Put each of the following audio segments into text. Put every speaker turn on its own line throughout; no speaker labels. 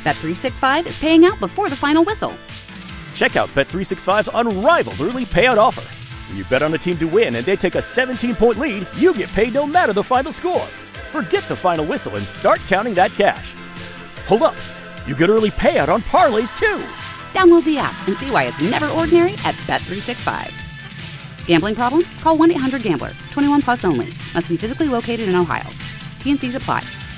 Bet365 is paying out before the final whistle.
Check out Bet365's unrivaled early payout offer. When you bet on a team to win and they take a 17-point lead, you get paid no matter the final score. Forget the final whistle and start counting that cash. Hold up. You get early payout on parlays, too.
Download the app and see why it's never ordinary at Bet365. Gambling problem? Call 1-800-GAMBLER. 21 plus only. Must be physically located in Ohio. T&Cs apply.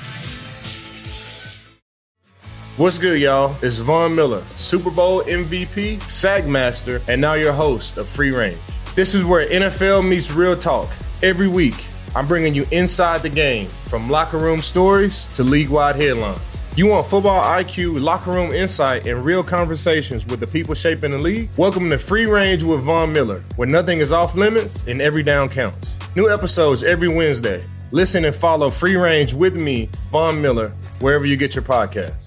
What's good, y'all? It's Von Miller, Super Bowl MVP, Sack Master, and now your host of Free Range. This is where NFL meets real talk. Every week, I'm bringing you inside the game, from locker room stories to league-wide headlines. You want football IQ, locker room insight, and real conversations with the people shaping the league? Welcome to Free Range with Von Miller, where nothing is off limits and every down counts. New episodes every Wednesday. Listen and follow Free Range with me, Von Miller, wherever you get your podcasts.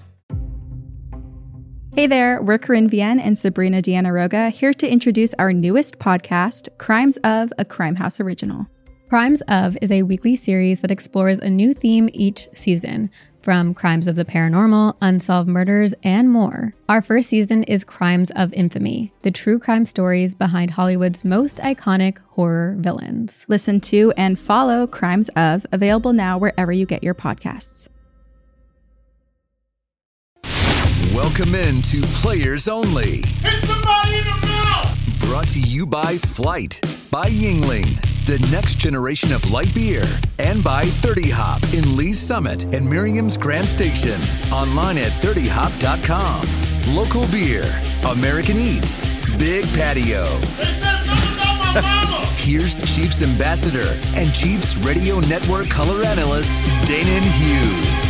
Hey there, we're Corinne Vienne and Sabrina Deanna Roga, here to introduce our newest podcast, Crimes of, a Crime House original.
Crimes of is a weekly series that explores a new theme each season, from crimes of the paranormal, unsolved murders, and more. Our first season is Crimes of Infamy, the true crime stories behind Hollywood's most iconic horror villains.
Listen to and follow Crimes of, available now wherever you get your podcasts.
Welcome in to Players Only.
Hit somebody in the mouth!
Brought to you by Flight, by Yingling, the next generation of light beer, and by 30 Hop in Lee's Summit and Miriam's Grand Station. Online at 30hop.com. Local beer, American Eats, Big Patio.
They said something about my mama!
Here's Chiefs Ambassador and Chiefs Radio Network color analyst, Danon Hughes.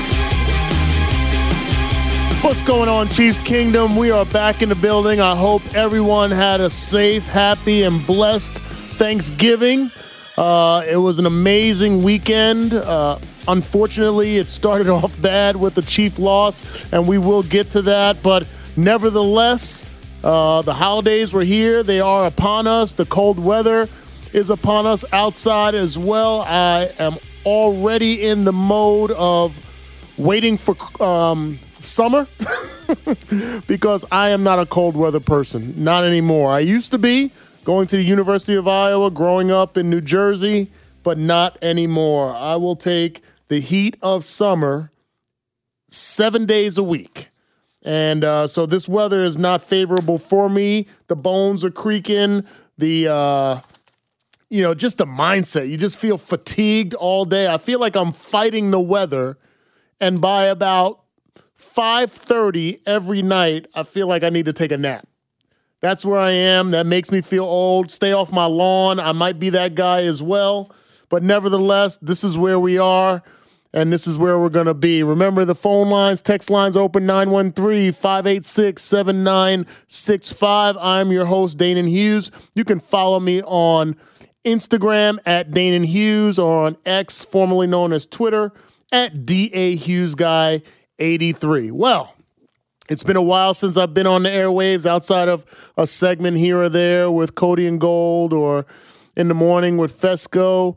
What's going on, Chiefs Kingdom? We are back in the building. I hope everyone had a safe, happy, and blessed Thanksgiving. It was an amazing weekend. Unfortunately, it started off bad with the Chief loss, and we will get to that. But nevertheless, the holidays were here. They are upon us. The cold weather is upon us outside as well. I am already in the mode of waiting for summer because I am not a cold weather person. Not anymore. I used to be, going to the University of Iowa, growing up in New Jersey, but not anymore. I will take the heat of summer 7 days a week. And so this weather is not favorable for me. The bones are creaking. Just the mindset. You just feel fatigued all day. I feel like I'm fighting the weather. And by about 5:30 every night, I feel like I need to take a nap. That's where I am. That makes me feel old. Stay off my lawn. I might be that guy as well. But nevertheless, this is where we are, and this is where we're going to be. Remember, the phone lines, text lines open 913-586-7965. I'm your host, Danon Hughes. You can follow me on Instagram at Danon Hughes, or on X, formerly known as Twitter, at DAHughesGuy83. Well, it's been a while since I've been on the airwaves outside of a segment here or there with Cody and Gold or in the morning with Fesco.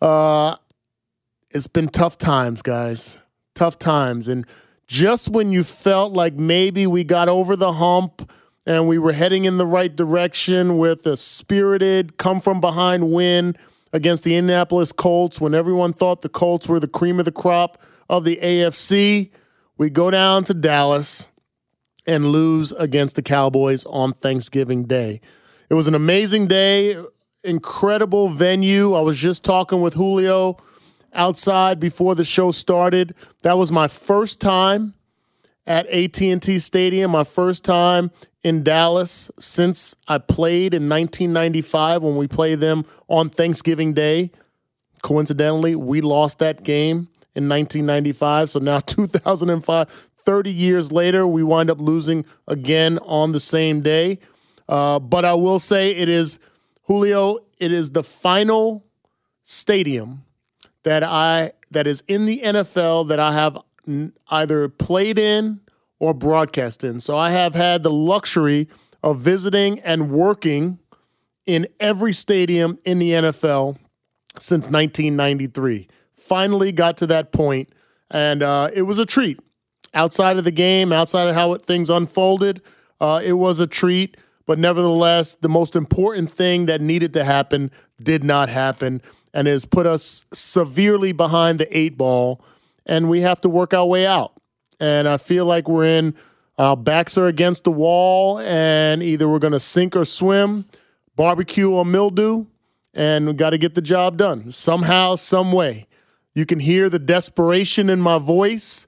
It's been tough times, guys. Tough times. And just when you felt like maybe we got over the hump and we were heading in the right direction with a spirited come-from-behind win against the Indianapolis Colts, when everyone thought the Colts were the cream of the crop of the AFC, we go down to Dallas and lose against the Cowboys on Thanksgiving Day. It was an amazing day, incredible venue. I was just talking with Julio outside before the show started. That was my first time at AT&T Stadium, my first time in Dallas since I played in 1995 when we played them on Thanksgiving Day. Coincidentally, we lost that game in 1995, so now 2005, 30 years later, we wind up losing again on the same day. But I will say it is the final stadium that is in the NFL that I have either played in or broadcast in. So I have had the luxury of visiting and working in every stadium in the NFL since 1993. Finally got to that point, and it was a treat. outside of the game, outside of how things unfolded, it was a treat. But nevertheless, the most important thing that needed to happen did not happen and has put us severely behind the 8 ball, and we have to work our way out. And I feel like our backs are against the wall, and either we're going to sink or swim, barbecue or mildew, and we got to get the job done somehow, some way. You can hear the desperation in my voice,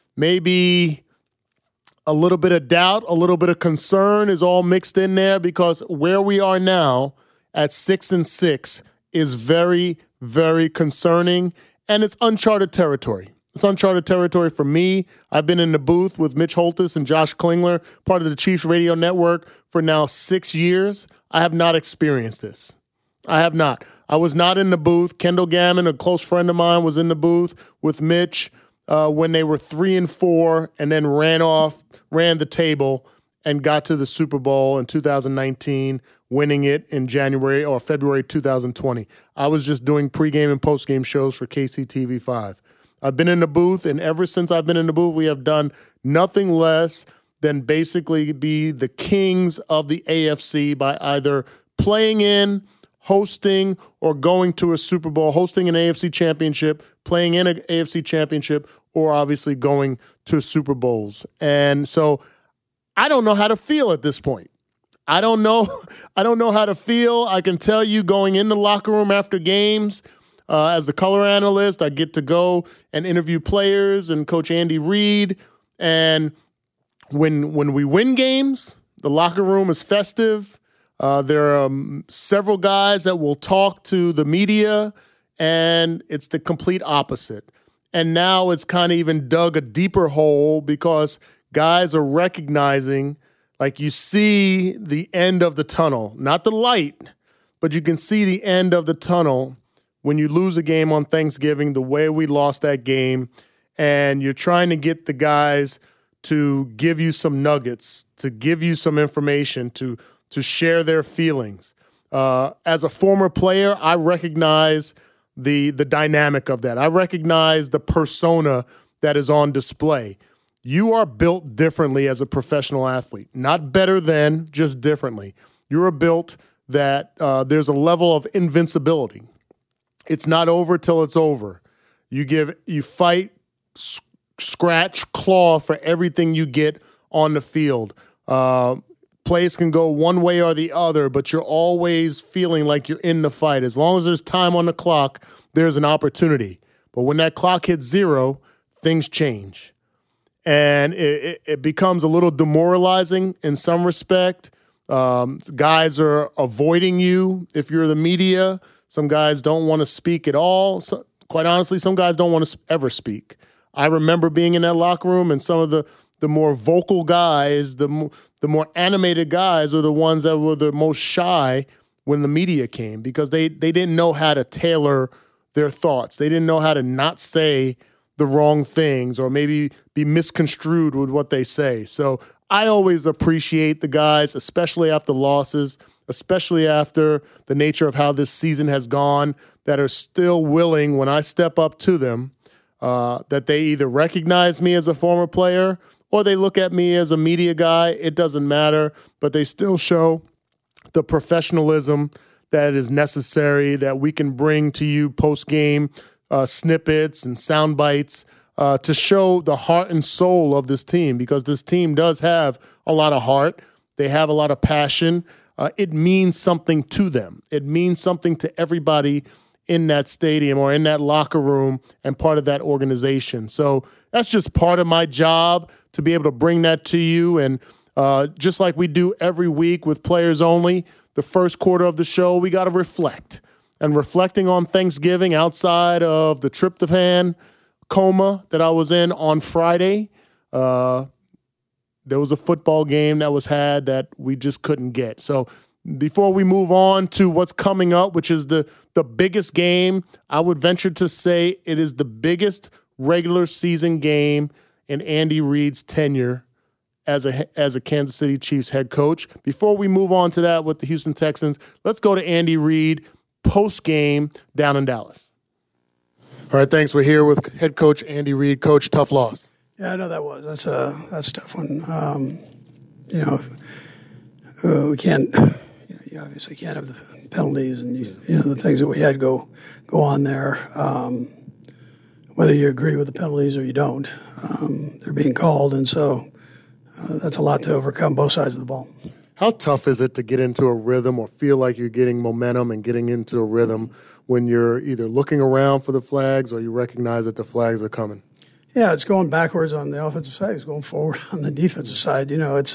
maybe a little bit of doubt, a little bit of concern is all mixed in there, because where we are now at 6-6 is very, very concerning, and it's uncharted territory. It's uncharted territory for me. I've been in the booth with Mitch Holthus and Josh Klingler, part of the Chiefs Radio Network, for now 6 years. I have not experienced this. I have not. I was not in the booth. Kendall Gammon, a close friend of mine, was in the booth with Mitch when they were 3-4 and then ran the table and got to the Super Bowl in 2019, winning it in January or February 2020. I was just doing pregame and postgame shows for KCTV5. I've been in the booth, and ever since I've been in the booth, we have done nothing less than basically be the kings of the AFC by either playing in, hosting, or going to a Super Bowl, hosting an AFC championship, playing in an AFC championship, or obviously going to Super Bowls. And so I don't know how to feel at this point. I don't know how to feel. I can tell you, going in the locker room after games, as the color analyst, I get to go and interview players and Coach Andy Reid. And when we win games, the locker room is festive. There are several guys that will talk to the media, and it's the complete opposite. And now it's kind of even dug a deeper hole, because guys are recognizing, like, you see the end of the tunnel, not the light, but you can see the end of the tunnel when you lose a game on Thanksgiving, the way we lost that game, and you're trying to get the guys to give you some nuggets, to give you some information, to share their feelings. As a former player, I recognize the dynamic of that. I recognize the persona that is on display. You are built differently as a professional athlete. Not better than, just differently. You are built that there's a level of invincibility. It's not over till it's over. You fight, scratch, claw for everything you get on the field. Plays can go one way or the other, but you're always feeling like you're in the fight. As long as there's time on the clock, there's an opportunity. But when that clock hits 0, things change. And it becomes a little demoralizing in some respect. Guys are avoiding you if you're the media. Some guys don't want to speak at all. So, quite honestly, some guys don't want to ever speak. I remember being in that locker room, and some of the more vocal guys, the more animated guys are the ones that were the most shy when the media came, because they didn't know how to tailor their thoughts. They didn't know how to not say the wrong things or maybe be misconstrued with what they say. So I always appreciate the guys, especially after losses, especially after the nature of how this season has gone, that are still willing, when I step up to them, that they either recognize me as a former player or they look at me as a media guy. It doesn't matter, but they still show the professionalism that is necessary, that we can bring to you post-game snippets and sound bites to show the heart and soul of this team, because this team does have a lot of heart. They have a lot of passion. It means something to them. It means something to everybody in that stadium or in that locker room and part of that organization. So that's just part of my job, to be able to bring that to you. And just like we do every week with Players Only, the first quarter of the show, we got to reflect. And reflecting on Thanksgiving outside of the tryptophan coma that I was in on Friday, there was a football game that was had that we just couldn't get. So before we move on to what's coming up, which is the biggest game, I would venture to say it is the biggest regular season game in Andy Reid's tenure as a Kansas City Chiefs head coach. Before we move on to that with the Houston Texans, let's go to Andy Reid post-game down in Dallas. All right, thanks. We're here with head coach Andy Reid. Coach, tough loss.
Yeah, I know that was. That's a tough one. We can't. You obviously can't have the penalties and the things that we had go on there. Whether you agree with the penalties or you don't, they're being called, and so that's a lot to overcome both sides of the ball.
How tough is it to get into a rhythm or feel like you're getting momentum and getting into a rhythm when you're either looking around for the flags or you recognize that the flags are coming?
Yeah, it's going backwards on the offensive side. It's going forward on the defensive side. It's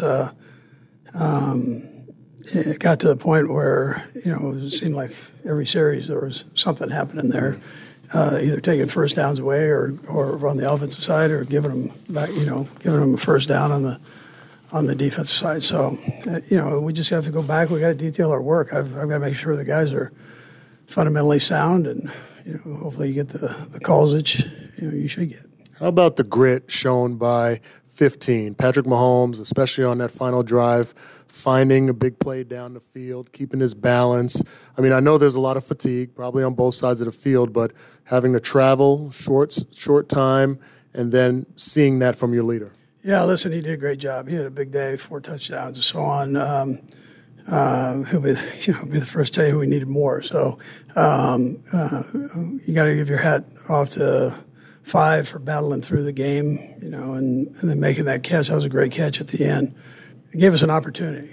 it got to the point where it seemed like every series there was something happening there, either taking first downs away or on the offensive side or giving them back, giving them a first down on the defensive side. So we just have to go back. We got to detail our work. I've got to make sure the guys are fundamentally sound, and hopefully you get the calls that you should get.
How about the grit shown by 15? Patrick Mahomes, especially on that final drive, finding a big play down the field, keeping his balance. I mean, I know there's a lot of fatigue, probably on both sides of the field, but having to travel short time and then seeing that from your leader.
Yeah, listen, he did a great job. He had a big day, 4 touchdowns and so on. He'll be the first to tell you we needed more. So you got to give your hat off to 5 for battling through the game, and then making that catch. That was a great catch at the end. It gave us an opportunity.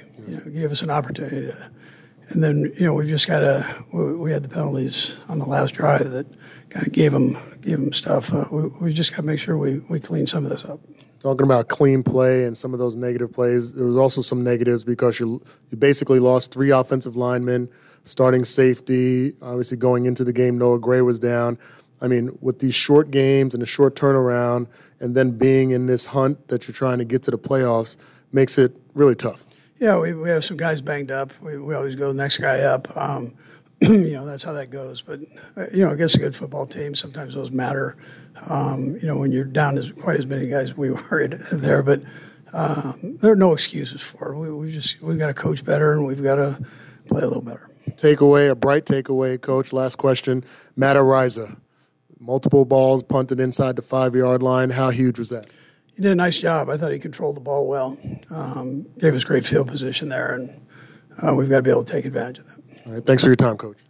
And then we've just got to. We had the penalties on the last drive that kind of gave them stuff. We just got to make sure we clean some of this up.
Talking about clean play and some of those negative plays, there was also some negatives because you basically lost 3 offensive linemen, starting safety. Obviously, going into the game, Noah Gray was down. I mean, with these short games and a short turnaround, and then being in this hunt that you're trying to get to the playoffs, makes it really tough.
Yeah, we have some guys banged up. We always go the next guy up. That's how that goes. But against a good football team, sometimes those matter. When you're down as quite as many guys we were there, but there are no excuses for it. We've got to coach better, and we've got to play a little better.
A bright takeaway, Coach. Last question. Matt Araiza, multiple balls punted inside the 5-yard line. How huge was that?
He did a nice job. I thought he controlled the ball well. Gave us great field position there, and we've got to be able to take advantage of that.
All right. Thanks for your time, Coach.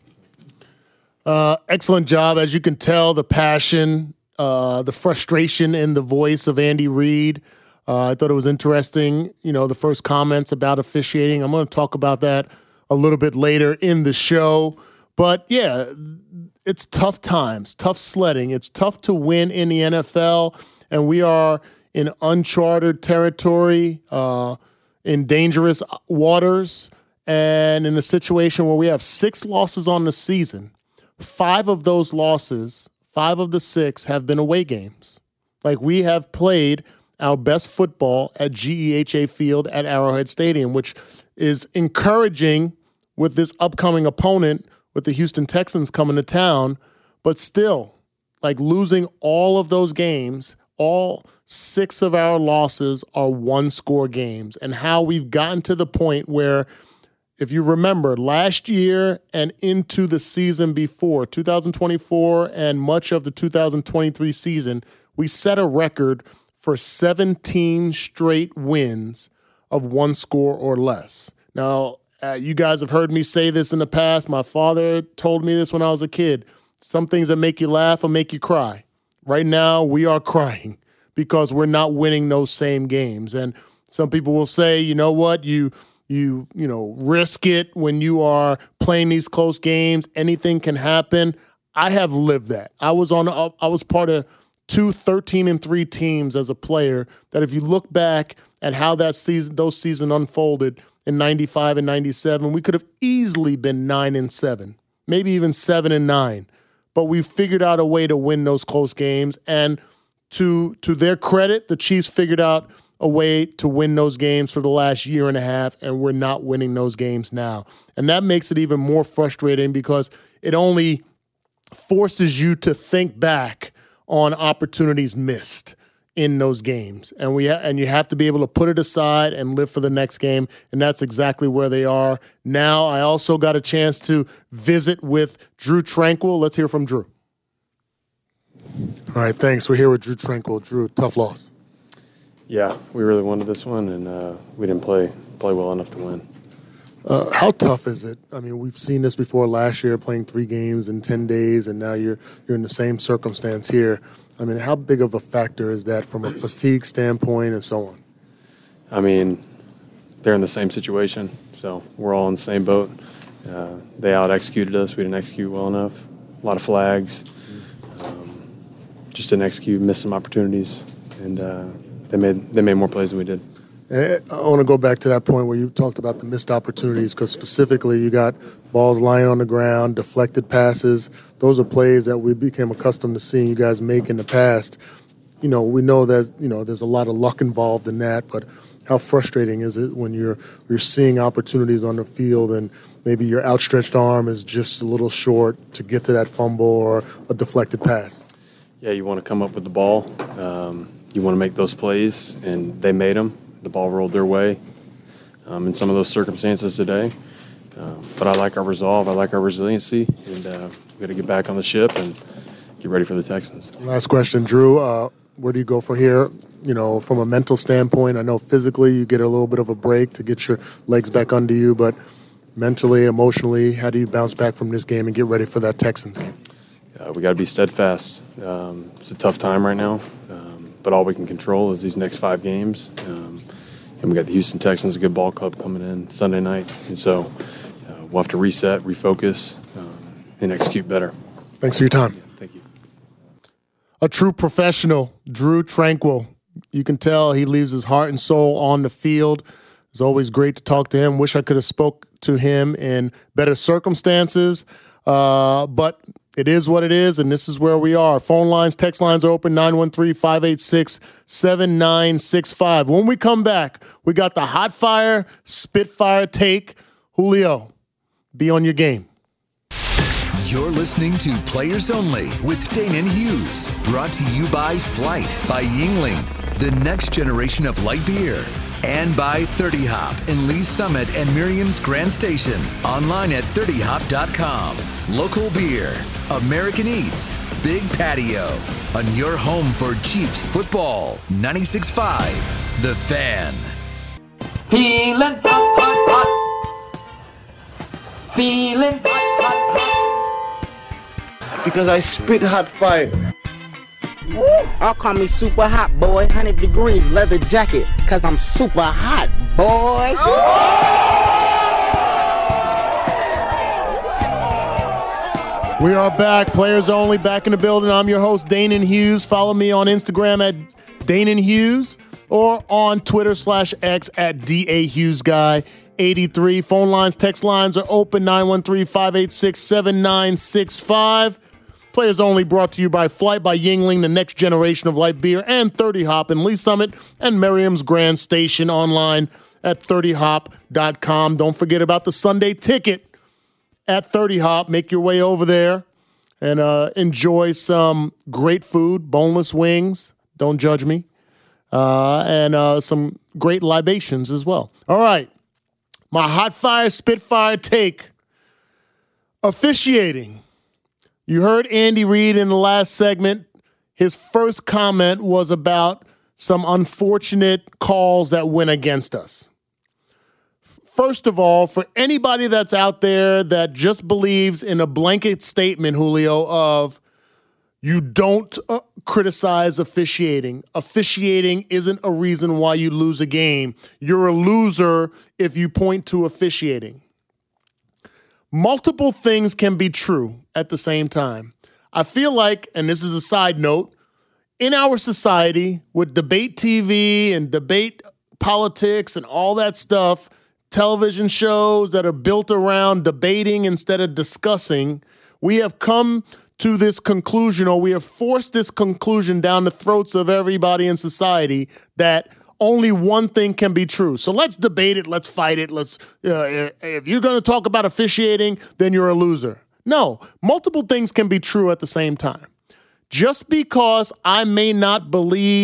Excellent job. As you can tell, the passion, the frustration in the voice of Andy Reid. I thought it was interesting, the first comments about officiating. I'm going to talk about that a little bit later in the show. But, yeah, it's tough times, tough sledding. It's tough to win in the NFL, and we are in uncharted territory, in dangerous waters, and in a situation where we have 6 losses on the season. 5 of those losses, 5 of the 6 have been away games. Like, we have played our best football at GEHA Field at Arrowhead Stadium, which is encouraging with this upcoming opponent with the Houston Texans coming to town. But still, like, losing all of those games, all 6 of our losses are 1-score games. And how we've gotten to the point where, if you remember, last year and into the season before, 2024 and much of the 2023 season, we set a record for 17 straight wins of 1 score or less. Now, you guys have heard me say this in the past. My father told me this when I was a kid. Some things that make you laugh will make you cry. Right now, we are crying because we're not winning those same games. And some people will say, you know what, you risk it when you are playing these close games. Anything can happen. I have lived that. I was part of 2 13-3 teams as a player that, if you look back at how those season unfolded in 95 and 97, we could have easily been 9-7, maybe even 7-9. But we figured out a way to win those close games. And to their credit, the Chiefs figured out a way to win those games for the last year and a half, and we're not winning those games now. And that makes it even more frustrating because it only forces you to think back on opportunities missed in those games. And you have to be able to put it aside and live for the next game, and that's exactly where they are now. I also got a chance to visit with Drue Tranquill. Let's hear from Drue. All right, thanks. We're here with Drue Tranquill. Drew, tough loss.
Yeah, we really wanted this one, and we didn't play well enough to win.
How tough is it? I mean, we've seen this before last year, playing 3 games in 10 days, and now you're in the same circumstance here. I mean, how big of a factor is that from a fatigue standpoint and so on?
I mean, they're in the same situation, so we're all in the same boat. They out-executed us. We didn't execute well enough. A lot of flags. Just didn't execute, missed some opportunities, and they made more plays than we did.
I want to go back to that point where you talked about the missed opportunities, because specifically you got balls lying on the ground, deflected passes. Those are plays that we became accustomed to seeing you guys make in the past. We know that there's a lot of luck involved in that, but how frustrating is it when you're seeing opportunities on the field and maybe your outstretched arm is just a little short to get to that fumble or a deflected pass?
Yeah, you want to come up with the ball. You want to make those plays, and they made them. The ball rolled their way in some of those circumstances today. But I like our resolve. I like our resiliency, and we've got to get back on the ship and get ready for the Texans.
Last question, Drew. Where do you go from here? From a mental standpoint, I know physically you get a little bit of a break to get your legs back under you, but mentally, emotionally, how do you bounce back from this game and get ready for that Texans game?
We got to be steadfast. It's a tough time right now, but all we can control is these next 5 games. And we got the Houston Texans, a good ball club, coming in Sunday night. And so we'll have to reset, refocus, and execute better.
Thanks for your time.
Yeah, thank you.
A true professional, Drue Tranquill. You can tell he leaves his heart and soul on the field. It's always great to talk to him. Wish I could have spoke to him in better circumstances, but it is what it is, and this is where we are. Phone lines, text lines are open, 913-586-7965. When we come back, we got the hot fire, spitfire take. Julio, be on your game.
You're listening to Players Only with Danon Hughes. Brought to you by Flight by Yuengling, the next generation of light beer. And by 30 Hop in Lee's Summit and Miriam's Grand Station. Online at 30hop.com. Local beer, American Eats, Big Patio. On your home for Chiefs football. 96.5, The Fan.
Feeling hot, hot, hot. Feeling hot, hot, hot.
Because I spit hot fire.
I'll call me super hot, boy. 100 degrees, leather jacket, cause I'm super hot, boy.
We are back. Players Only, back in the building. I'm your host, Danon Hughes. Follow me on Instagram at Danon Hughes or on Twitter/X at DAHughesGuy83. Phone lines, text lines are open, 913-586-7965. Players Only brought to you by Flight by Yuengling, the next generation of light beer, and 30 Hop in Lee Summit and Miriam's Grand Station, online at 30hop.com. Don't forget about the Sunday ticket at 30 Hop. Make your way over there and enjoy some great food, boneless wings, don't judge me, and some great libations as well. All right, my hot fire, spitfire take. Officiating. You heard Andy Reid in the last segment. His first comment was about some unfortunate calls that went against us. First of all, for anybody that's out there that just believes in a blanket statement, Julio, of you don't criticize officiating. Officiating isn't a reason why you lose a game. You're a loser if you point to officiating. Multiple things can be true at the same time. I feel like, and this is a side note, in our society with debate TV and debate politics and all that stuff, television shows that are built around debating instead of discussing, we have come to this conclusion, or we have forced this conclusion down the throats of everybody in society that only one thing can be true. So let's debate it. Let's fight it. If you're going to talk about officiating, then you're a loser. No, multiple things can be true at the same time. Just because I may not believe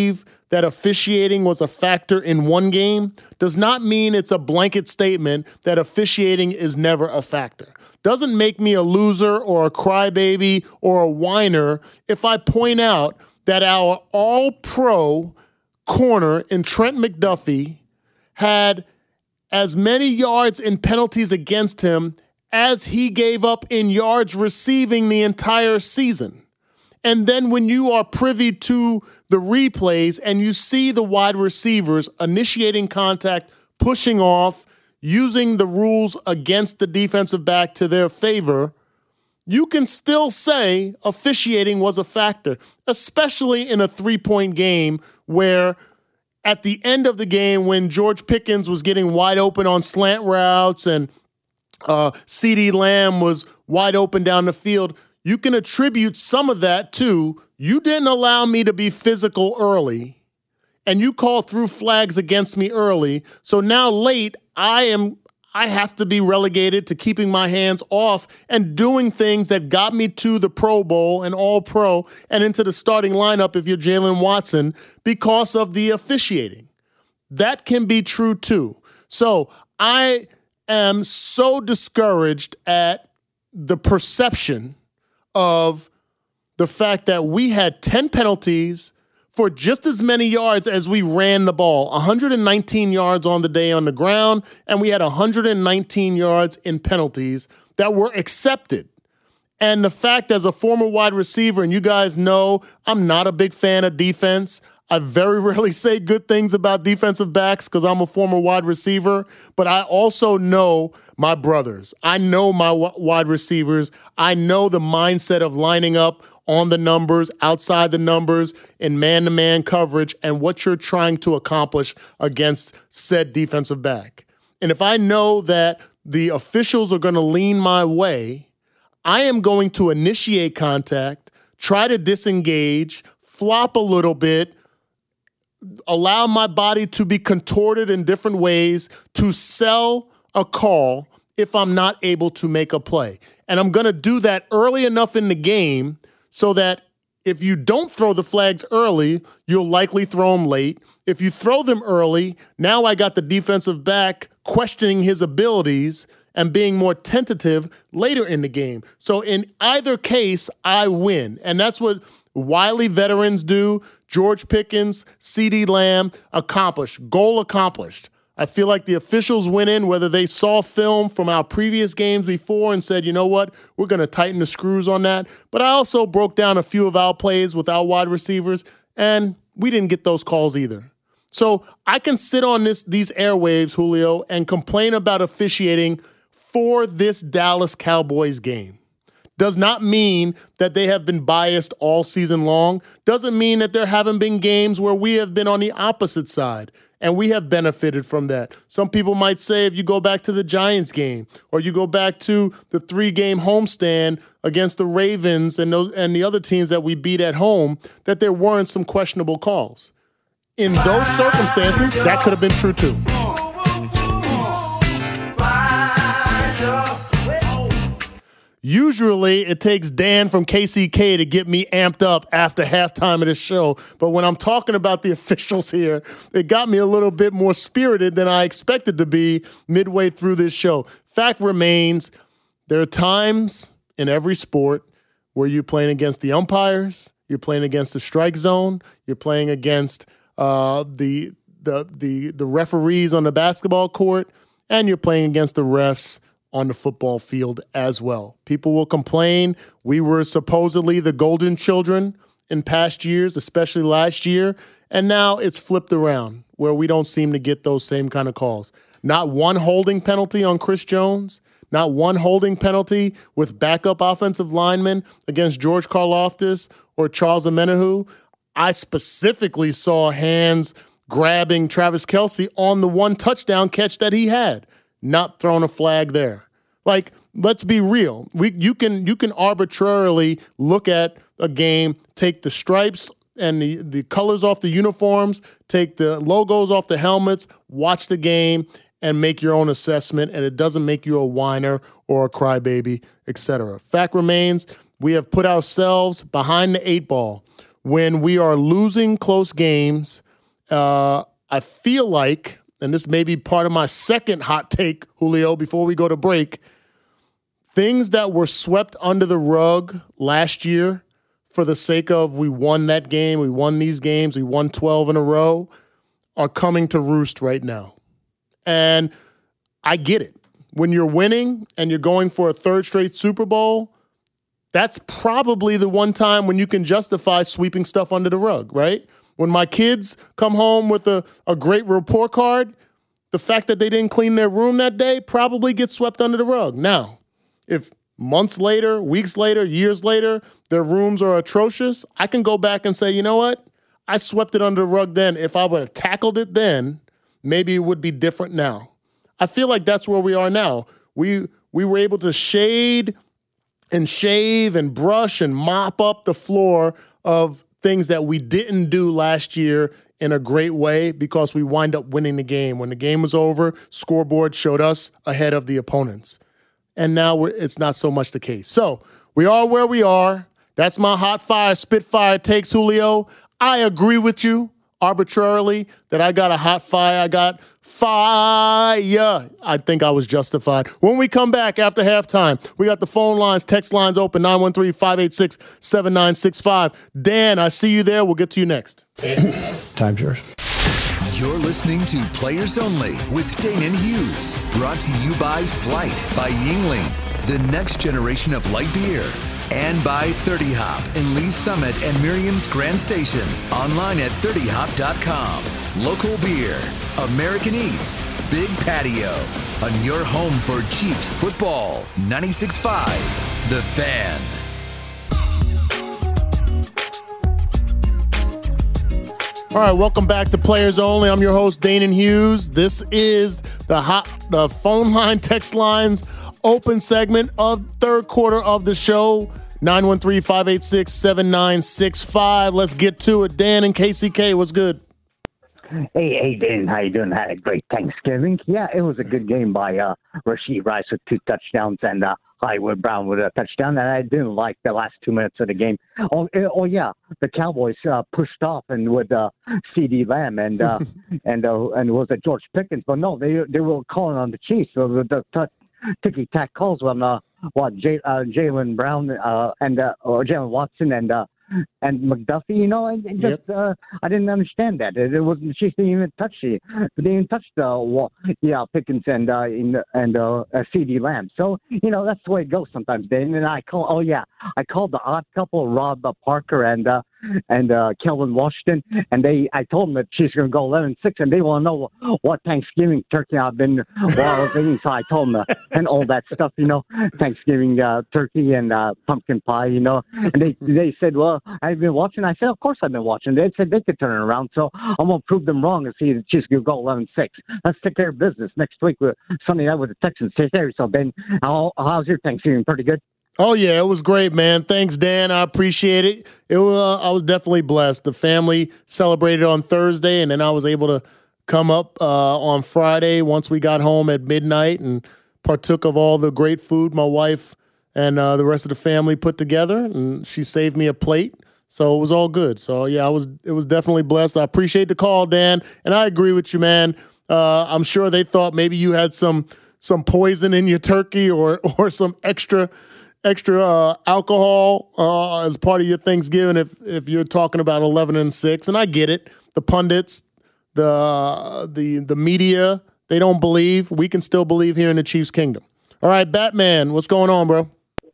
that officiating was a factor in one game does not mean it's a blanket statement that officiating is never a factor. Doesn't make me a loser or a crybaby or a whiner if I point out that our all-pro corner in Trent McDuffie had as many yards in penalties against him as he gave up in yards receiving the entire season. And then when you are privy to the replays and you see the wide receivers initiating contact, pushing off, using the rules against the defensive back to their favor, you can still say officiating was a factor, especially in a 3-point game where at the end of the game when George Pickens was getting wide open on slant routes and CeeDee Lamb was wide open down the field, you can attribute some of that to you didn't allow me to be physical early and you called through flags against me early. So now late, I have to be relegated to keeping my hands off and doing things that got me to the Pro Bowl and All-Pro and into the starting lineup if you're Jalen Watson because of the officiating. That can be true too. So I am so discouraged at the perception of the fact that we had 10 penalties for just as many yards as we ran the ball. 119 yards on the day on the ground, and we had 119 yards in penalties that were accepted. And the fact, as a former wide receiver, and you guys know I'm not a big fan of defense. I very rarely say good things about defensive backs because I'm a former wide receiver, but I also know my brothers. I know my wide receivers. I know the mindset of lining up on the numbers, outside the numbers, in man-to-man coverage, and what you're trying to accomplish against said defensive back. And if I know that the officials are going to lean my way, I am going to initiate contact, try to disengage, flop a little bit, allow my body to be contorted in different ways to sell a call if I'm not able to make a play. And I'm going to do that early enough in the game so that if you don't throw the flags early, you'll likely throw them late. If you throw them early, now I got the defensive back questioning his abilities and being more tentative later in the game. So in either case, I win. And that's what wily veterans do. George Pickens, CeeDee Lamb, accomplished. Goal accomplished. I feel like the officials went in, whether they saw film from our previous games before and said, you know what, we're going to tighten the screws on that. But I also broke down a few of our plays with our wide receivers, and we didn't get those calls either. So I can sit on these airwaves, Julio, and complain about officiating for this Dallas Cowboys game. Does not mean that they have been biased all season long. Doesn't mean that there haven't been games where we have been on the opposite side, and we have benefited from that. Some people might say if you go back to the Giants game or you go back to the 3-game homestand against the Ravens and the other teams that we beat at home, that there weren't some questionable calls. In those circumstances, that could have been true too. Usually it takes Dan from KCK to get me amped up after halftime of the show. But when I'm talking about the officials here, it got me a little bit more spirited than I expected to be midway through this show. Fact remains, there are times in every sport where you're playing against the umpires, you're playing against the strike zone, you're playing against the referees on the basketball court, and you're playing against the refs on the football field as well. People will complain. We were supposedly the golden children in past years, especially last year, and now it's flipped around where we don't seem to get those same kind of calls. Not one holding penalty on Chris Jones, not one holding penalty with backup offensive linemen against George Karlaftis or Charles Omenihu. I specifically saw hands grabbing Travis Kelce on the one touchdown catch that he had. Not throwing a flag there. Like, let's be real. You can arbitrarily look at a game, take the stripes and the colors off the uniforms, take the logos off the helmets, watch the game, and make your own assessment, and it doesn't make you a whiner or a crybaby, etc. Fact remains, we have put ourselves behind the 8 ball when we are losing close games I feel like, and this may be part of my second hot take, Julio, before we go to break, things that were swept under the rug last year for the sake of we won that game, we won these games, we won 12 in a row, are coming to roost right now. And I get it. When you're winning and you're going for a third straight Super Bowl, that's probably the one time when you can justify sweeping stuff under the rug, right? When my kids come home with a great report card, the fact that they didn't clean their room that day probably gets swept under the rug. Now, if months later, weeks later, years later, their rooms are atrocious, I can go back and say, you know what? I swept it under the rug then. If I would have tackled it then, maybe it would be different now. I feel like that's where we are now. We were able to shade and shave and brush and mop up the floor of things that we didn't do last year in a great way because we wind up winning the game. When the game was over, scoreboard showed us ahead of the opponents. And now it's not so much the case. So we are where we are. That's my hot fire, Spitfire takes, Julio. I agree with you arbitrarily that I got a hot fire. I got fire. I think I was justified. When we come back after halftime, we got the phone lines, text lines open, 913-586-7965. Dan, I see you there. We'll get to you next.
Time's yours.
You're listening to Players Only with Dane and Hughes. Brought to you by Flight by Yingling, the next generation of light beer. And by 30 Hop in Lee's Summit and Miriam's Grand Station. Online at 30hop.com. Local beer, American Eats, Big Patio. On your home for Chiefs football. 96.5, The Fan.
All right, welcome back to Players Only. I'm your host, Dane and Hughes. This is the phone line, text lines, open segment of third quarter of the show. 913-586-7965. Let's get to it. Dan and KCK, what's good?
Hey, Dan, how you doing? Had a great Thanksgiving. Yeah, it was a good game by Rashee Rice with 2 touchdowns and Hollywood Brown with a touchdown. And I didn't like the last 2 minutes of the game. Oh yeah, the Cowboys pushed off and with CeeDee Lamb and was it George Pickens? But no, they were calling on the Chiefs. So the ticky-tack calls on Jaylen Brown or Jalen Watson and McDuffie, you know, and just I didn't understand that. It wasn't the Chiefs didn't even touch it. They didn't touch Pickens and CeeDee Lamb. So you know that's the way it goes sometimes. Then and I called the odd couple, Rob Parker and Kelvin Washington, and I told them that she's going to go 11-6, and they want to know what Thanksgiving turkey I've been while I was eating. So I told them and all that stuff, you know, Thanksgiving turkey and pumpkin pie, you know. And they said, well, I've been watching. I said, of course I've been watching. They said they could turn it around, so I'm going to prove them wrong and see that she's going to go 11-6. Let's take care of business next week with Sunday night with the Texans. Take care of yourself, Ben. How's your Thanksgiving? Pretty good.
Oh, yeah, it was great, man. Thanks, Dan. I appreciate it. I was definitely blessed. The family celebrated on Thursday, and then I was able to come up on Friday once we got home at midnight and partook of all the great food my wife and the rest of the family put together, and she saved me a plate. So it was all good. So, yeah, it was definitely blessed. I appreciate the call, Dan, and I agree with you, man. I'm sure they thought maybe you had some poison in your turkey or some extra alcohol as part of your Thanksgiving if you're talking about 11-6, and I get it. The pundits, the media, they don't believe. We can still believe here in the Chiefs Kingdom. All right, Batman, what's going on, bro?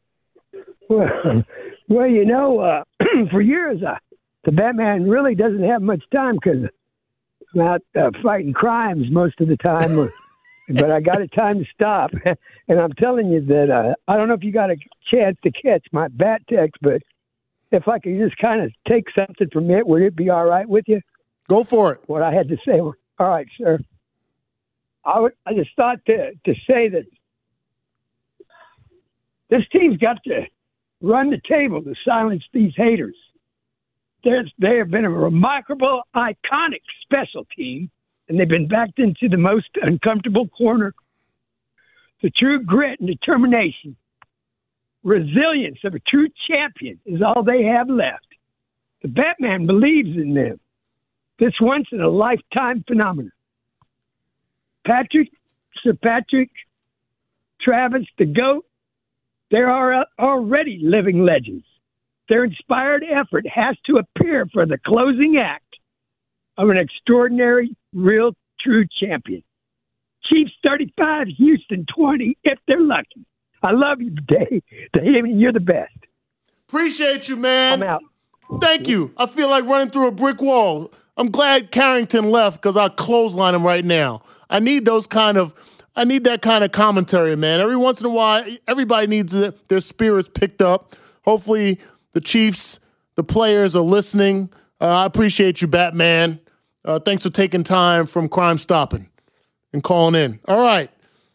Well, you know, for years the Batman really doesn't have much time because I'm out fighting crimes most of the time. But I got a time to stop. And I'm telling you that I don't know if you got a chance to catch my bat text, but if I could just kind of take something from it, would it be all right with you?
Go for it.
What I had to say. All right, sir. I just thought to say that this team's got to run the table to silence these haters. They have been a remarkable, iconic special team, and they've been backed into the most uncomfortable corner. The true grit and determination, resilience of a true champion is all they have left. The Batman believes in them. this once-in-a-lifetime phenomenon. Sir Patrick, Travis, the GOAT, they are already living legends. Their inspired effort has to appear for the closing act of an extraordinary, real, true champion. Chiefs 35, Houston 20, if they're lucky. I love you, Dave. You're the best.
Appreciate you, man.
I'm out.
Thank you. I feel like running through a brick wall. I'm glad Carrington left because I'll clothesline him right now. I need that kind of commentary, man. Every once in a while, everybody needs their spirits picked up. Hopefully the Chiefs, the players are listening. I appreciate you, Batman. Thanks for taking time from Crime Stopping and calling in. All right.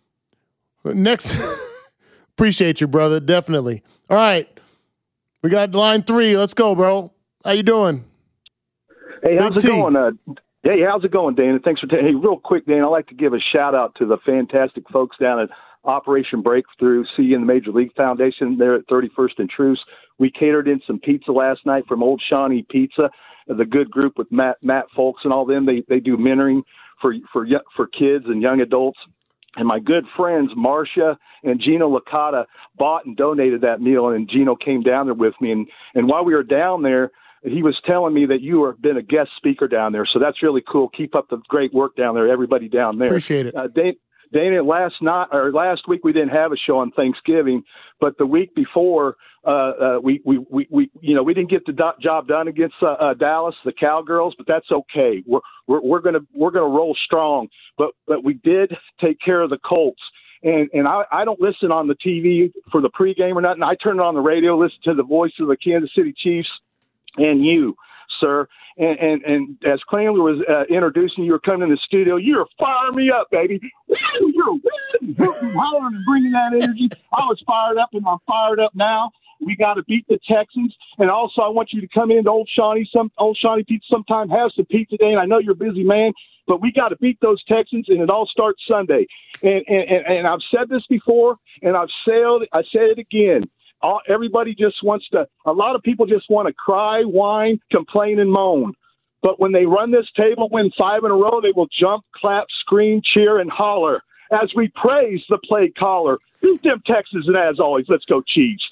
Next. Appreciate you, brother. Definitely. All right. We got line 3. Let's go, bro. How you doing?
Hey, how's it going? Hey, how's it going, Dana? Thanks for taking. Hey, real quick, Dana, I'd like to give a shout out to the fantastic folks down at Operation Breakthrough C in the Major League Foundation there at 31st and Truce. We catered in some pizza last night from Old Shawnee Pizza. The good group with Matt Folks and all them. They do mentoring for kids and young adults. And my good friends, Marcia and Gino Licata, bought and donated that meal, and Gino came down there with me. And while we were down there, he was telling me that you have been a guest speaker down there. So that's really cool. Keep up the great work down there, everybody down there.
Appreciate it.
Dana, last week we didn't have a show on Thanksgiving, but the week before we didn't get the job done against Dallas, the Cowgirls, but that's okay. We're gonna roll strong, but we did take care of the Colts. And I don't listen on the TV for the pregame or nothing. I turn it on the radio, listen to the voice of the Kansas City Chiefs and you, sir. And as Cranley was introducing you, were coming in the studio, you're firing me up, baby. You're hollering and bringing that energy. I was fired up, and I'm fired up now. We got to beat the Texans. And also, I want you to come into Old Shawnee Pizza sometime, have some pizza day. And I know you're a busy man, but we got to beat those Texans, and it all starts Sunday. And I've said this before, and I say it again. Everybody just wants to – a lot of people just want to cry, whine, complain, and moan. But when they run this table, win 5 in a row, they will jump, clap, scream, cheer, and holler as we praise the play caller. Beat them Texans, and as always, let's go Chiefs.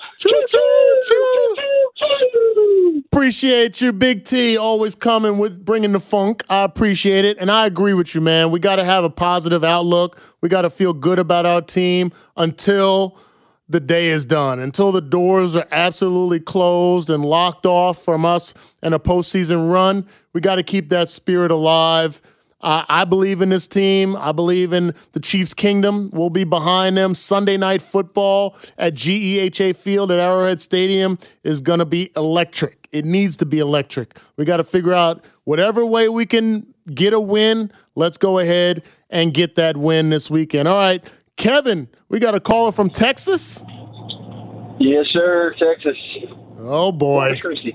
Appreciate you, Big T, always coming with bringing the funk. I appreciate it, and I agree with you, man. We got to have a positive outlook. We got to feel good about our team until – the day is done, until the doors are absolutely closed and locked off from us and a postseason run. We got to keep that spirit alive. I believe in this team. I believe in the Chiefs' kingdom. We'll be behind them. Sunday night football at GEHA Field at Arrowhead Stadium is going to be electric. It needs to be electric. We got to figure out whatever way we can get a win. Let's go ahead and get that win this weekend. All right. Kevin, we got a caller from Texas?
Yes, sir, Texas.
Oh, boy.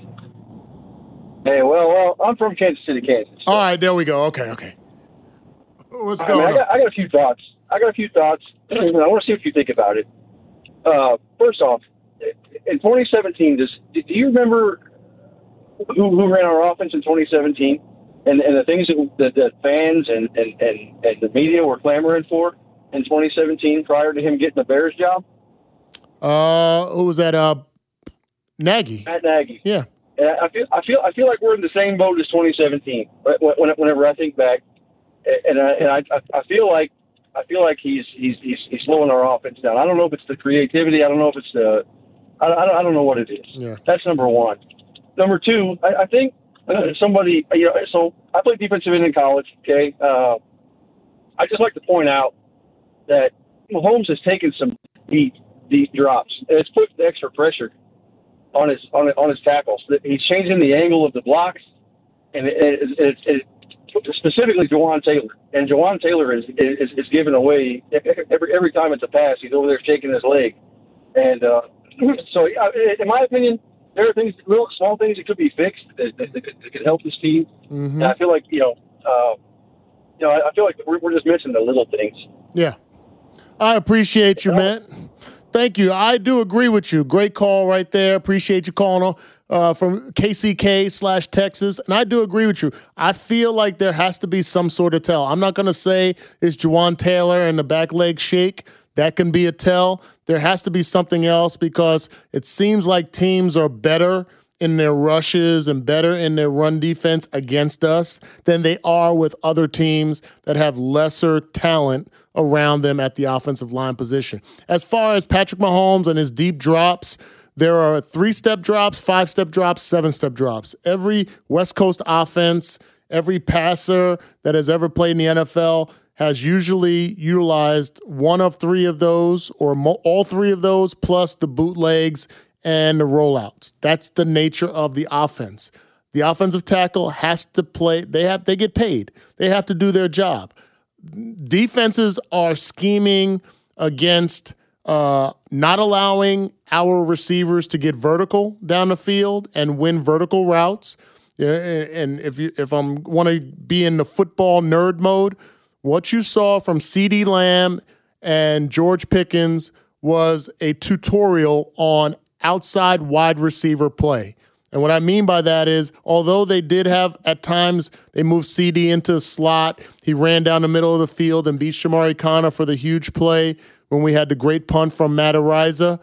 Hey, well, I'm from Kansas City, Kansas. So.
All right, there we go. Okay. What's going on?
I got a few thoughts. I want to see what you think about it. First off, in 2017, do you remember who ran our offense in 2017 and the things that fans and the media were clamoring for in 2017 prior to him getting the Bears job?
Who was that? Nagy.
Matt Nagy.
Yeah.
And I feel like we're in the same boat as 2017. Whenever I think back, and I feel like he's slowing our offense down. I don't know if it's the creativity. I don't know if it's I don't know what it is.
Yeah.
That's number one. Number two, I think somebody. So I played defensive end in college. Okay. I just like to point out that Mahomes has taken some deep drops, and it's put extra pressure on his tackles. He's changing the angle of the blocks, and it specifically Jawan Taylor. And Jawan Taylor is giving away every time it's a pass. He's over there shaking his leg, and so in my opinion, there are things, little small things that could be fixed that could help this team.
Mm-hmm.
And I feel like I feel like we're just missing the little things.
Yeah. I appreciate you, man. thank you. I do agree with you. Great call right there. Appreciate you calling from KCK/Texas. And I do agree with you. I feel like there has to be some sort of tell. I'm not going to say it's Juwan Taylor and the back leg shake. That can be a tell. There has to be something else because it seems like teams are better in their rushes and better in their run defense against us than they are with other teams that have lesser talent around them at the offensive line position. As far as Patrick Mahomes and his deep drops, there are 3-step drops, 5-step drops, 7-step drops. Every West Coast offense, every passer that has ever played in the NFL has usually utilized one of 3 of those or all 3 of those plus the bootlegs and the rollouts. That's the nature of the offense. The offensive tackle has to play. They get paid. They have to do their job. Defenses are scheming against not allowing our receivers to get vertical down the field and win vertical routes. And if I want to be in the football nerd mode, what you saw from CeeDee Lamb and George Pickens was a tutorial on outside wide receiver play. And what I mean by that is, although they did have, at times, they moved CD into a slot, he ran down the middle of the field and beat Shamari Connor for the huge play when we had the great punt from Matt Araiza.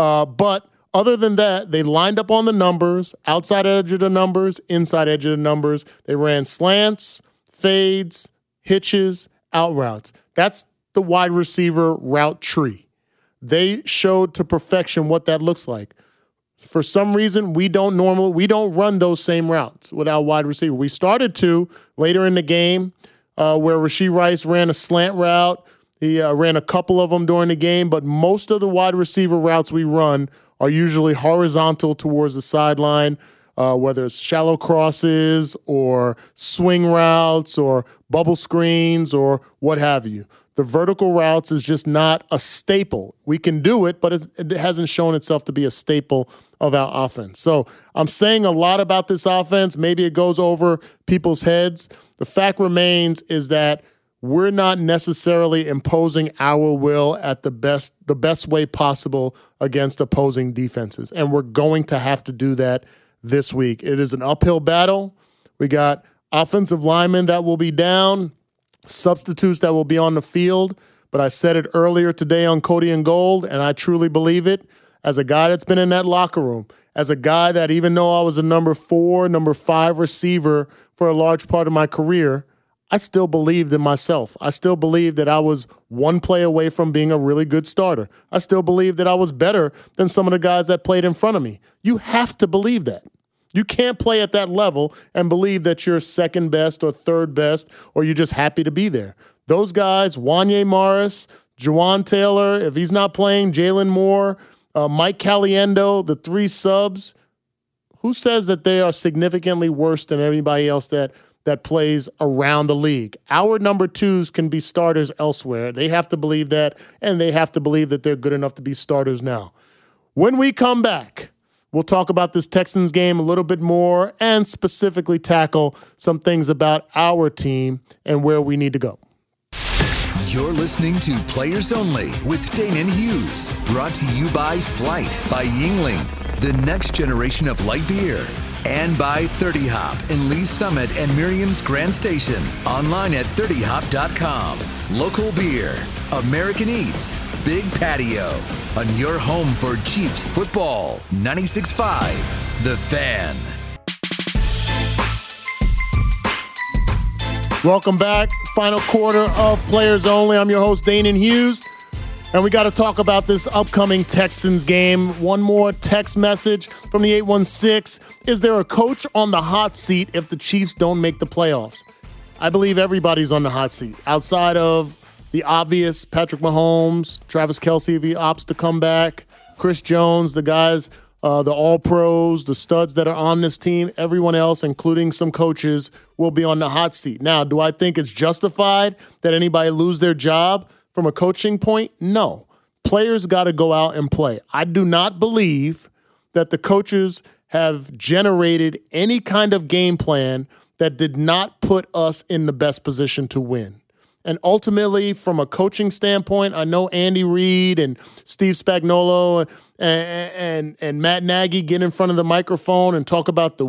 But other than that, they lined up on the numbers, outside edge of the numbers, inside edge of the numbers. They ran slants, fades, hitches, out routes. That's the wide receiver route tree. They showed to perfection what that looks like. For some reason, we don't run those same routes with our wide receiver. We started to later in the game where Rashee Rice ran a slant route. He ran a couple of them during the game, but most of the wide receiver routes we run are usually horizontal towards the sideline, whether it's shallow crosses or swing routes or bubble screens or what have you. The vertical routes is just not a staple. We can do it, but it hasn't shown itself to be a staple of our offense. So I'm saying a lot about this offense. Maybe it goes over people's heads. The fact remains is that we're not necessarily imposing our will at the best way possible against opposing defenses, and we're going to have to do that this week. It is an uphill battle. We got offensive linemen that will be down, substitutes that will be on the field, but I said it earlier today on Cody and Gold, and I truly believe it. As a guy that's been in that locker room, as a guy that even though I was a number 4, number 5 receiver for a large part of my career, I still believed in myself. I still believed that I was one play away from being a really good starter. I still believed that I was better than some of the guys that played in front of me. You have to believe that. You can't play at that level and believe that you're second best or third best or you're just happy to be there. Those guys, Wanya Morris, Juwan Taylor, if he's not playing, Jalen Moore, Mike Caliendo, the 3 subs, who says that they are significantly worse than everybody else that plays around the league? Our number 2s can be starters elsewhere. They have to believe that, and they have to believe that they're good enough to be starters now. When we come back, we'll talk about this Texans game a little bit more and specifically tackle some things about our team and where we need to go.
You're listening to Players Only with Danon Hughes. Brought to you by Flight by Yingling, the next generation of light beer. And by 30 Hop in Lee's Summit and Miriam's Grand Station. Online at 30hop.com. Local beer, American Eats, Big Patio. On your home for Chiefs football. 96.5, The Fan.
Welcome back. Final quarter of Players Only. I'm your host, Danon Hughes. And we got to talk about this upcoming Texans game. One more text message from the 816. Is there a coach on the hot seat if the Chiefs don't make the playoffs? I believe everybody's on the hot seat. Outside of the obvious, Patrick Mahomes, Travis Kelce if he opts to come back, Chris Jones, the guys, the all-pros, the studs that are on this team, everyone else, including some coaches, will be on the hot seat. Now, do I think it's justified that anybody lose their job from a coaching point? No. Players got to go out and play. I do not believe that the coaches have generated any kind of game plan that did not put us in the best position to win. And ultimately, from a coaching standpoint, I know Andy Reid and Steve Spagnuolo and Matt Nagy get in front of the microphone and talk about the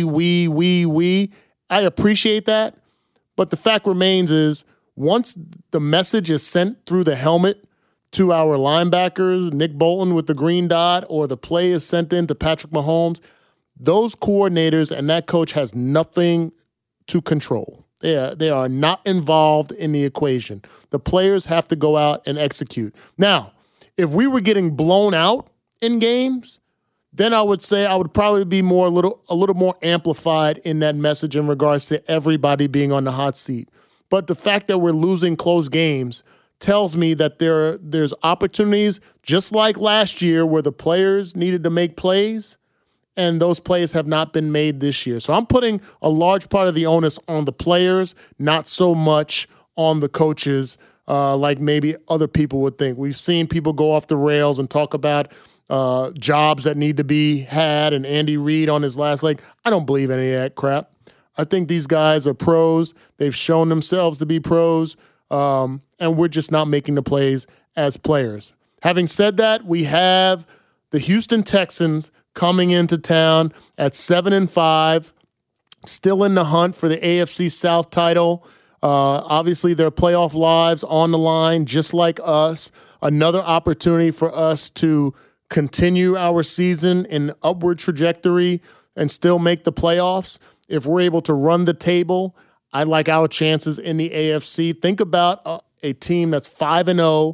we. I appreciate that. But the fact remains is once the message is sent through the helmet to our linebackers, Nick Bolton with the green dot, or the play is sent in to Patrick Mahomes, those coordinators and that coach has nothing to control. They are not involved in the equation. The players have to go out and execute. Now, if we were getting blown out in games, then I would say I would probably be a little more amplified in that message in regards to everybody being on the hot seat. But the fact that we're losing close games tells me that there's opportunities, just like last year, where the players needed to make plays, and those plays have not been made this year. So I'm putting a large part of the onus on the players, not so much on the coaches like maybe other people would think. We've seen people go off the rails and talk about jobs that need to be had and Andy Reid on his last leg. I don't believe any of that crap. I think these guys are pros. They've shown themselves to be pros, and we're just not making the plays as players. Having said that, we have the Houston Texans coming into town at 7-5, still in the hunt for the AFC South title. Obviously, their playoff lives on the line, just like us. Another opportunity for us to continue our season in upward trajectory and still make the playoffs. If we're able to run the table, I like our chances in the AFC. Think about a team that's 5-0,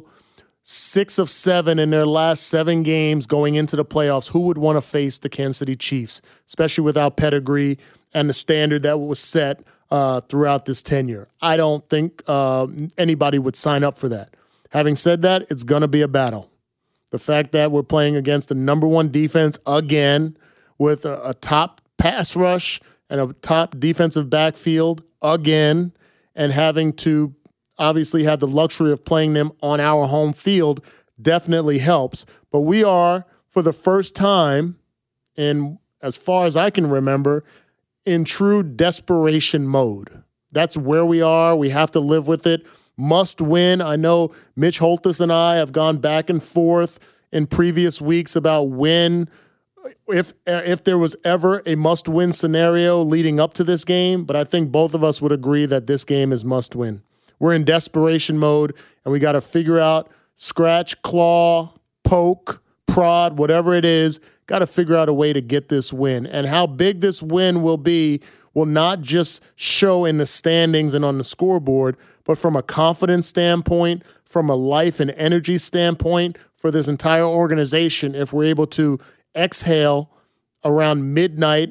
6 of 7 in their last 7 games going into the playoffs. Who would want to face the Kansas City Chiefs, especially without pedigree and the standard that was set throughout this tenure? I don't think anybody would sign up for that. Having said that, it's going to be a battle. The fact that we're playing against the number 1 defense again with a top pass rush and a top defensive backfield again, and having to obviously have the luxury of playing them on our home field definitely helps. But we are, for the first time, in as far as I can remember, in true desperation mode. That's where we are. We have to live with it. Must win. I know Mitch Holthus and I have gone back and forth in previous weeks about when, if there was ever a must-win scenario leading up to this game, but I think both of us would agree that this game is must-win. We're in desperation mode, and we got to figure out scratch, claw, poke, prod, whatever it is, got to figure out a way to get this win. And how big this win will be will not just show in the standings and on the scoreboard, but from a confidence standpoint, from a life and energy standpoint for this entire organization, if we're able to exhale around midnight,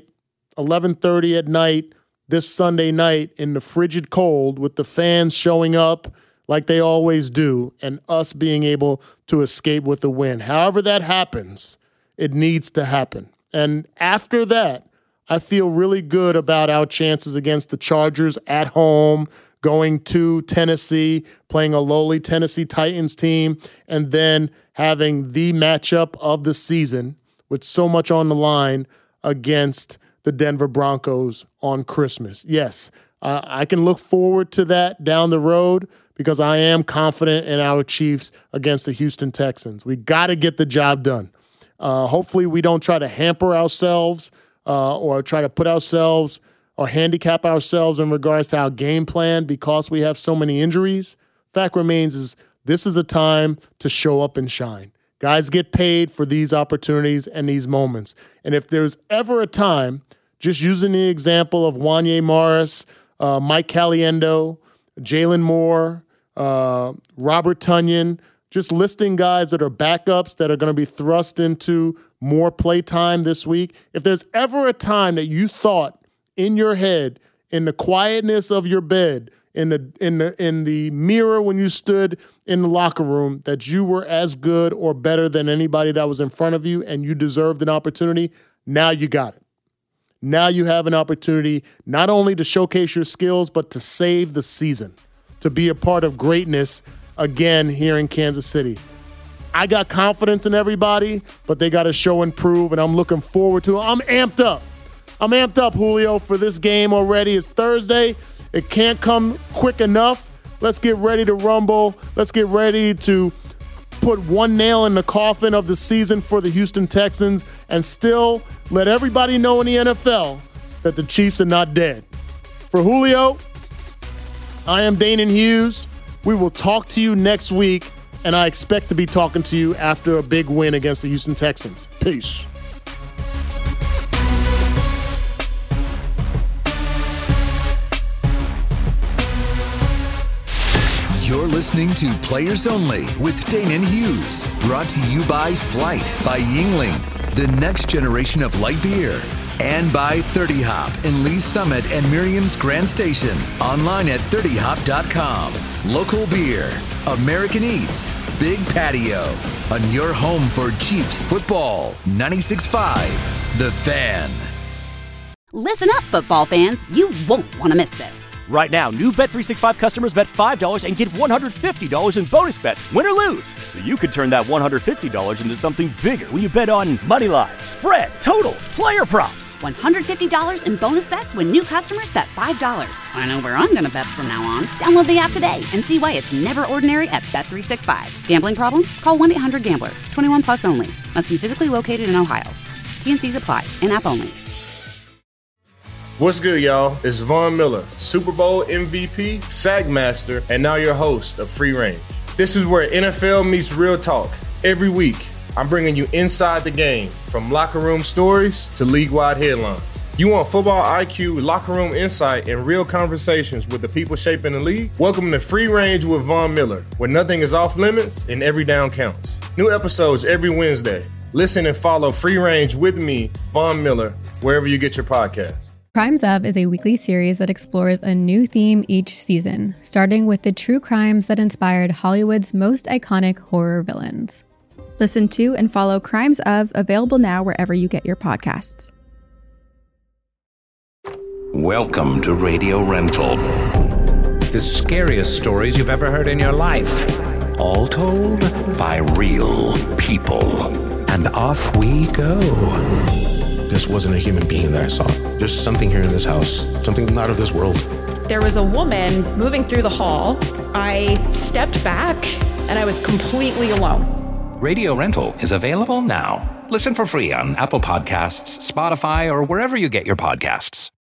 11:30 at night, this Sunday night in the frigid cold with the fans showing up like they always do and us being able to escape with the win. However that happens, it needs to happen. And after that, I feel really good about our chances against the Chargers at home, going to Tennessee, playing a lowly Tennessee Titans team, and then having the matchup of the season with so much on the line against the Denver Broncos on Christmas. Yes, I can look forward to that down the road because I am confident in our Chiefs against the Houston Texans. We got to get the job done. Hopefully we don't try to hamper ourselves or try to put ourselves or handicap ourselves in regards to our game plan because we have so many injuries. Fact remains is this is a time to show up and shine. Guys get paid for these opportunities and these moments. And if there's ever a time, just using the example of Wanye Morris, Mike Caliendo, Jalen Moore, Robert Tonyan, just listing guys that are backups that are going to be thrust into more play time this week. If there's ever a time that you thought in your head, in the quietness of your bed, in the mirror when you stood in the locker room, that you were as good or better than anybody that was in front of you and you deserved an opportunity, now you got it. Now you have an opportunity not only to showcase your skills, but to save the season, to be a part of greatness again here in Kansas City. I got confidence in everybody, but they got to show and prove, and I'm looking forward to it. I'm amped up, Julio, for this game already. It's Thursday. It can't come quick enough Let's get ready to rumble. Let's get ready to put one nail in the coffin of the season for the Houston Texans and still let everybody know in the NFL that the Chiefs are not dead. For Julio, I am Danon Hughes. We will talk to you next week, and I expect to be talking to you after a big win against the Houston Texans. Peace.
You're listening to Players Only with Danon Hughes. Brought to you by Flight by Yuengling, the next generation of light beer. And by 30 Hop in Lee's Summit and Miriam's Grand Station. Online at 30hop.com. Local beer, American Eats, Big Patio. On your home for Chiefs football. 96.5, The Fan.
Listen up, football fans. You won't want to miss this.
Right now, new Bet365 customers bet $5 and get $150 in bonus bets, win or lose. So you could turn that $150 into something bigger when you bet on money line, spread, totals, player props.
$150 in bonus bets when new customers bet $5. I know where I'm going to bet from now on. Download the app today and see why it's never ordinary at Bet365. Gambling problem? Call 1-800-GAMBLER. 21 plus only. Must be physically located in Ohio. T&Cs apply. In-app only.
What's good, y'all? It's Von Miller, Super Bowl MVP, SAG Master, and now your host of Free Range. This is where NFL meets real talk. Every week, I'm bringing you inside the game, from locker room stories to league-wide headlines. You want football IQ, locker room insight, and real conversations with the people shaping the league? Welcome to Free Range with Von Miller, where nothing is off limits and every down counts. New episodes every Wednesday. Listen and follow Free Range with me, Von Miller, wherever you get your podcasts.
Crimes Of is a weekly series that explores a new theme each season, starting with the true crimes that inspired Hollywood's most iconic horror villains.
Listen to and follow Crimes Of, available now wherever you get your podcasts.
Welcome to Radio Rental. The scariest stories you've ever heard in your life. All told by real people. And off we go.
This wasn't a human being that I saw. There's something here in this house, something not of this world.
There was a woman moving through the hall. I stepped back and I was completely alone.
Radio Rental is available now. Listen for free on Apple Podcasts, Spotify, or wherever you get your podcasts.